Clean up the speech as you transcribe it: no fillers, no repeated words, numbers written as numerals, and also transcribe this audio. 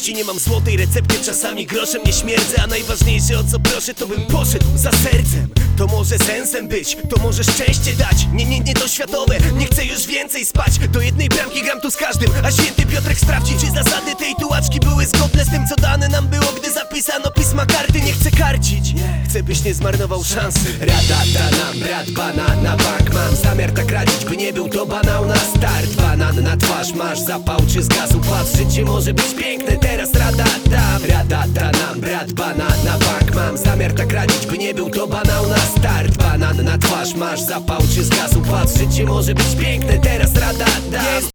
szczęście. Nie mam złotej recepty, czasami groszem nie śmierdzę. A najważniejsze, o co proszę, to bym poszedł za sercem. To może sensem być, to może szczęście dać. Nie to światowe, nie chcę już więcej spać. Do jednej bramki gram tu z każdym, a święty Piotrek sprawdzi, czy zasady tej tułaczki były zgodne z tym, co dane nam było, gdy zapisano pisma karty. Nie chcę karcić, chcę byś nie zmarnował szansy. Rada dana, brat banan na bank. Mam zamiar tak radzić, by nie był to banał na start. Banan na twarz, masz zapał czy zgasł? Patrz, życie może być piękne, teraz rada dam. Rada dana, brat banan na bank. Mam zamiar tak radzić, by nie był to banał na start. Banan na twarz, masz zapał czy zgasł? Patrz, życie może być piękne, teraz rada dam.